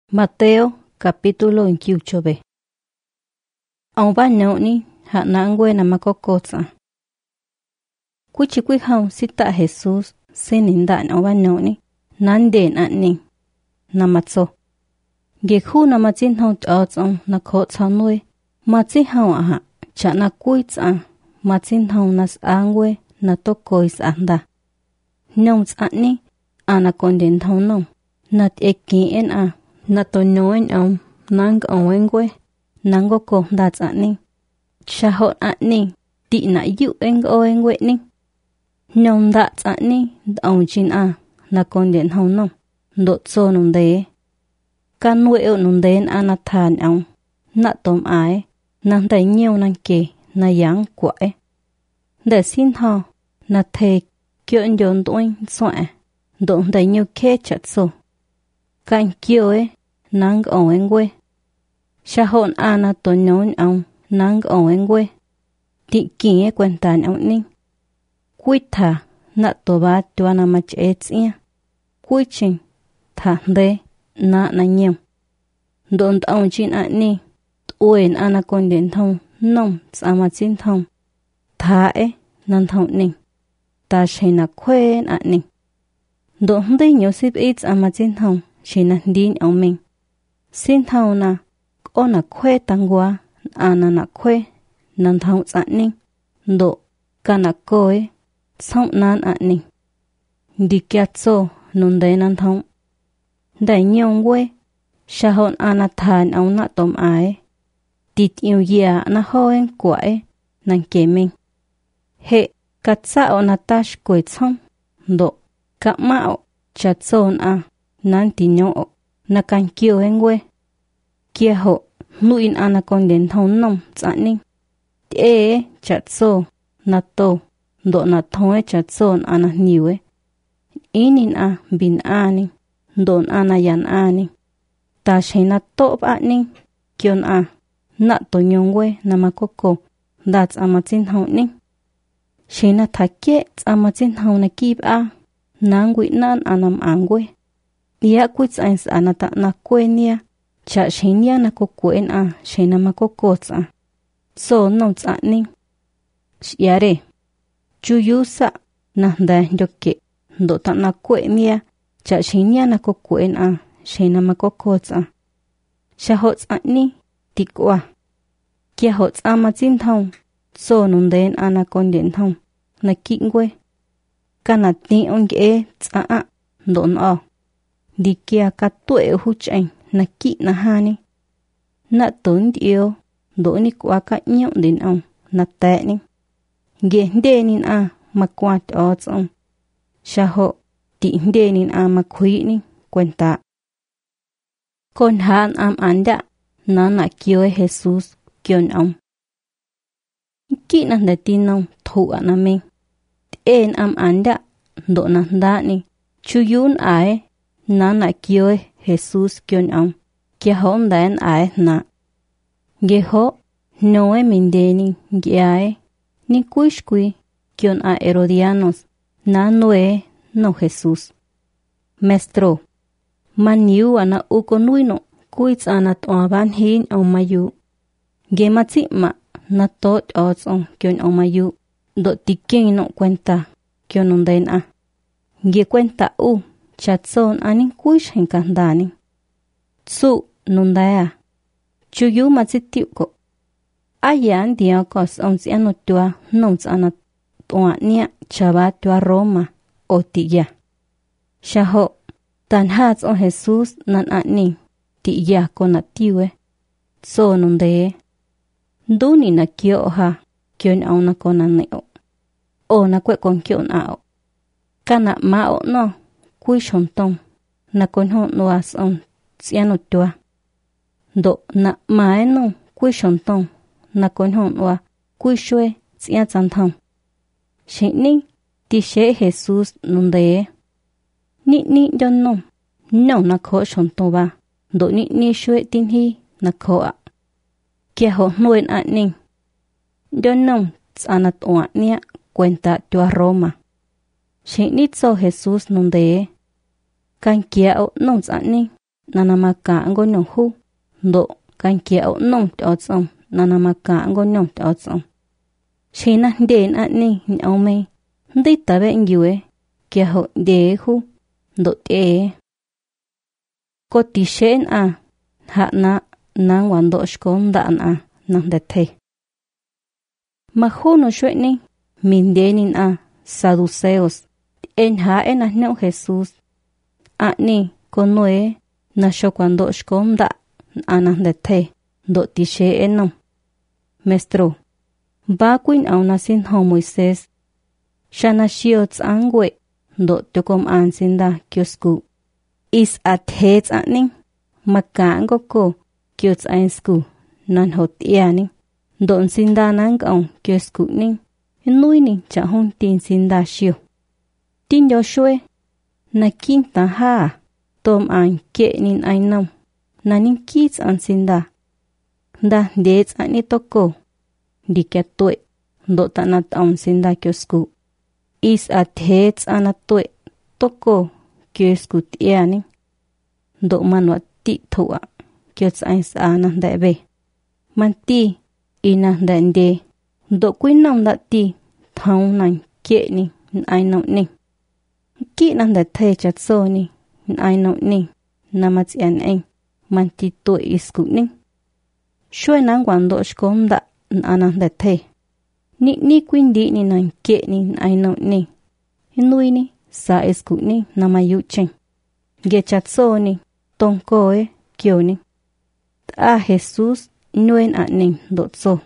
Mateo capítulo 28. Ông ba nhậu ni hạ nang quê nằm có cột sa. Cú chỉ quý hồng sĩ tạ Jesus xin nín đạn ông ba nhậu ni nan đền ăn ni nằm mặt so. Ghé khu nằm trên hồng ở trong na khó chào nuôi mà trên hồng à hạ chả na cúi chả mà trên hồng na sang quê na to coi sang da. Nhông chả ni ana con đến thong nông na ek ki en a na to noen ông nang ông quê nang có cô đã chả ni cha hot ăn ni tị na yu en quê ni nhông đã chả ni ông chín a na con đến thong nông độ so nông đế can nuôi ở nông đế ana than ông na tôm ái nang đầy nhiều nang kề na yang quậy để xin họ na thề chuyện dồn tuổi xoẹ đụng đầy nhiều khe chặt sổ cạnh kiều ấy nang ông quê sa hồn ana to nhon ông nang ông quê tị kia quen tàn ông ninh quy thà na to ba tua na mach etsia quy trình thà đê na nhiều đồn ông chín anh ni uyen ana con đến thông nông sama chín thông thà ấy nan thông ninh ta sẽ na quên anh ninh đồn đây nhiều ship ít ama chín thông chỉ na din ông mình xin thâu na ô na khuê tăng qua ana na khuê nan thâu chặn ninh độ ca na coi xong nan ăn ninh đi kiat so nun đầy nan thâu đầy nhiều quê sa hồn ana than ông na tôm ái tịt yêu ya na hoen quậy nan kề mình hệ cắt sao na tash quậy xong độ cắt mạo chặt son a nan tị nhau na can kiêu en quê kia hộ nuin ana con đến thôn nông chả ninh ê chặt so na to độ na thoi chặt son ana nhiều ấy inin a bin ani don ana yan ani ta sẽ na to ba ninh kion a na to nhong quê na ma coco dat ama tin hậu ninh sẽ na thake ama tin hậu na kip a nang quỷ nan anam ang quê ya quits eins ana ta na quê nia cha shenia na ko quên a shena ma ko kotsa so no tsa ning yare chu yusa na da jokke do ta na quê nia cha shenia na ko quên a shena ma ko kotsa sha hot ani tikwa kia hot ama chin thong so nun den ana kon den thong na kingwe kana ti on ge tsa a don o di kia ka tuệ hu chanh na kỹ na hani na tốn yêu đổ ni qua cả nhộng đến ông na tệ ni ghé đê nín a mà qua cho ông sa hộ tị đê nín a mà khuy ni quen tạ con han am anda na kêu Jesus kêu ông kỹ na để tin ông thủ na mình en am anda đổ na đa ni chu yun ai na kêu Jesus kêu ông kia hôm đến ai na ghé ho noe min deni ghé ai ni kuishkui kêu a Herodianos na noe no Jesus maestro maniu ana ukonuino kuits ana to ban hin ông mayu ghé matsi ma na to ông kêu ông mayu do tikin no cuenta kêu non den a ghé cuenta chat son anin kuish hen kandani su nundaya chuyu matsitiu ko ayan dia kos on siano tua noms ana toa nia chaba tua Roma otiya shaho tan hats on Jesus nan ani tiya konatiwe so nunde duni na kyo ha kyon au na konaneo o na kwe kon kyon ao kana mao no quy shon tông na con hon noas on siano tua do na mai no quy shon tông na con hon wa quy shue sia chan thong shini ti she Jesus nunde ni don no na kho shon to ba do ni shue tin hi na kho a kia ho nuen a ning don no anat o nia cuenta tua Roma shini so Jesus nunde kan kia o no ani nanamaka ngo nyong hu ndo kan kia o nong totsong nanamaka ngo nyong totsong shina den ani nyome ndi tabe ngiwe kia ho de hu ndo te ko tishen a ha na nang wando shkon dan a nang de the ma hu no shweni min denin a saduceos en ha en a no Jesús ani konoe na sho cuando shkon da anang de the ndo tishe eno maestro ba kuin au na sin ho Moisés shana shiots angwe ndo tokom ansinda kiosku is at heads ani makango ko kiots ainsku nan hot yani don sinda nang au kiosku ni nui ni cha hon tin sinda shio tin yo shue na kinta ha tom an ke nin ainam nanin kits an sinda da dets ani toko dikatoi ndo tanat an sinda kiosku is at heads anatoi toko kiosku tiani ndo manwa ti thua kiots ains ana debe manti ina dande ndo kuinam da ti thau nan ke ni ainam ni ki nan da the chat so ni ainam ni namats an en manti to isku ni shwe nan gwando shkom da ana da the ni quindi ni nan ke ni ainam ni hinui ni sa isku ni namayu chen ge chat so ni tongko e kyo ni a Jesús nuen a ning dot so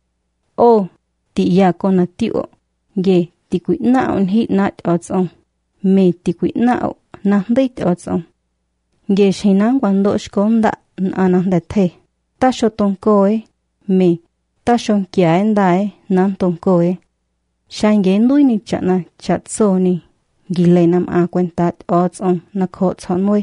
o ti ya kona ti o ge ti kui na on hit nat otson me ti kui na o na deit otson ge shinan kwando shkonda ana de the ta sho tongko e me ta shon kya endae nan tongko e shange ndui ni chana chat so ni gilenam a kwentat otson na kho chon moi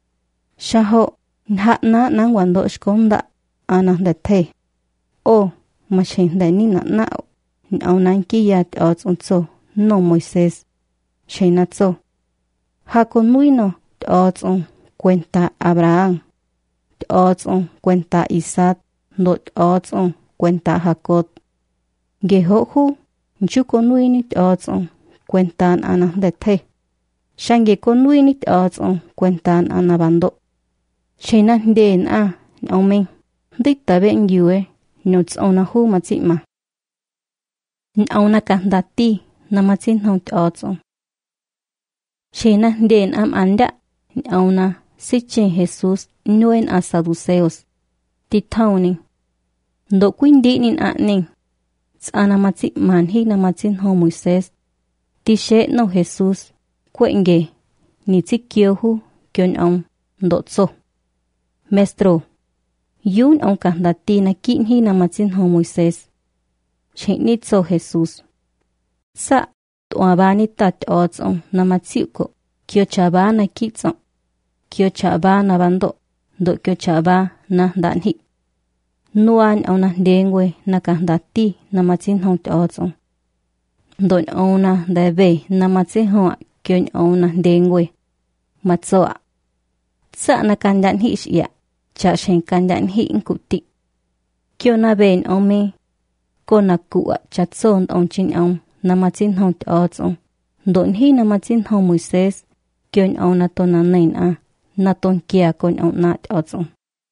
shaho ha na nang wando shkonda ana de the o mashin de ni na au nan ki ya otson so no Moisés shena so ha konuino otson cuenta Abraham otson cuenta Isaac not otson cuenta Jacob gehohu jukonuini otson cuentan ana de the shange konuini otson cuentan ana bando shena den a omen dikta ben yue nots ona hu matsima ona kandati namatsin hot otson shena den am anda ona siche Jesús nuen a saduceos titauni ndo quindi nin a ning tsana matsi manhi namatsin ho Moisés tishe no Jesús kwenge ni tsikyohu kyon on ndotso maestro yun on kandati na kinhi namatsin ho Moisés shenitso Jesús sa tuabani tat otson namatsiko kyo chaba na kitso kyo chaba na bando do kyo chaba na danhi nuan ona dengwe na kandati namatsin ho otson don ona debe namatsin ho kyo ona dengwe matsoa sa na kandan hi ya cha shen kandan hi kuti kyo na ben ome kona kuwa chatson on chin on namatsin ho otson don hi namatsin ho Moisés kyo ona tona nain a na ton kia kon ona otson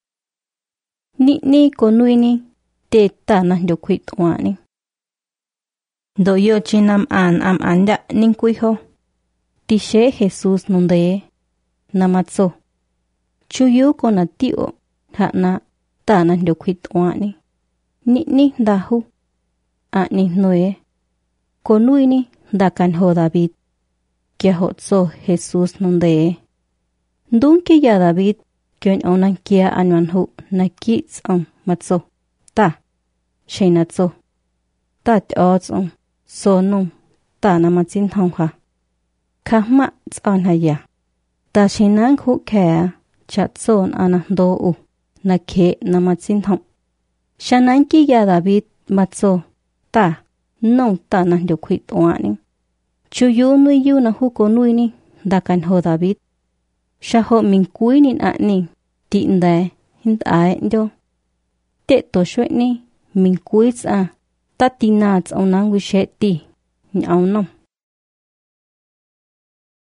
ni konuini te ta na dokwit wani do yo chinam an am anda nin kuiho tishe Jesús nonde namatso chuyu kona tio hana ta na dokwit wani ni dahu ani noe konuini da kan ho David que hotso Jesús nonde dunki ya David kyon onan kia anwanhu na kits on matso ta shenatso ta otson sonum ta namatsin hongha kahma tson haya ta shenan khu kha chatson anando u na ke namatsin hong shanan ki ya David matso ta no ta na dokwit wani chuyu nui yu na hu ko nui ni da kan ho David Shaho mình cuối nín ni, tiện đài, hình ái đô. Tệ tổ xuệ ni, mình cuối ta tin nà ông nang vi shệ ti, nhạo nông.